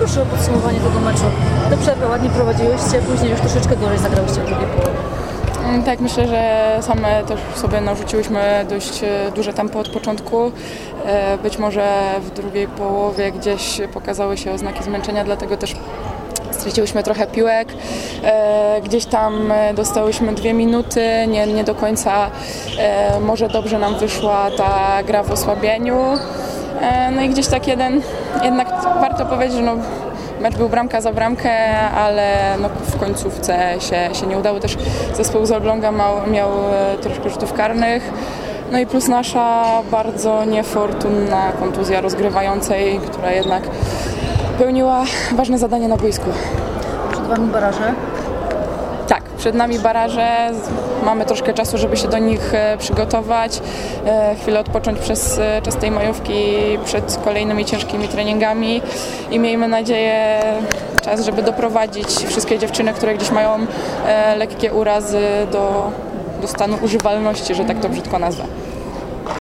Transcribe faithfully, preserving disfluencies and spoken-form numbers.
Proszę o podsumowanie tego meczu. Do przerwy ładnie prowadziłyście, później już troszeczkę gorzej zagrałyście w drugiej połowie. Tak, myślę, że same też sobie narzuciłyśmy dość duże tempo od początku. Być może w drugiej połowie gdzieś pokazały się oznaki zmęczenia, dlatego też straciłyśmy trochę piłek. Gdzieś tam dostałyśmy dwie minuty, nie, nie do końca może dobrze nam wyszła ta gra w osłabieniu. No i gdzieś tak jeden, jednak warto powiedzieć, że no, mecz był bramka za bramkę, ale no w końcówce się, się nie udało. Też zespół z Elbląga miał, miał troszkę rzutów karnych. No i plus nasza bardzo niefortunna kontuzja rozgrywającej, która jednak pełniła ważne zadanie na boisku. Przed Wami baraże? Tak, przed nami baraże. Mamy troszkę czasu, żeby się do nich przygotować, chwilę odpocząć przez czas tej majówki przed kolejnymi ciężkimi treningami i miejmy nadzieję czas, żeby doprowadzić wszystkie dziewczyny, które gdzieś mają lekkie urazy do, do stanu używalności, że tak to brzydko nazwę.